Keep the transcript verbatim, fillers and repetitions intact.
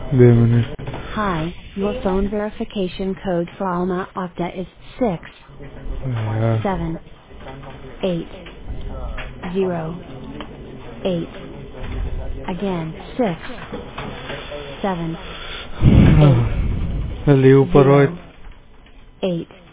Wait a minute. Hi, your phone verification code for Alma Ata is six Yeah. seven eight zero eight. Again, six seven eight Ali ऊपर हो zero eight.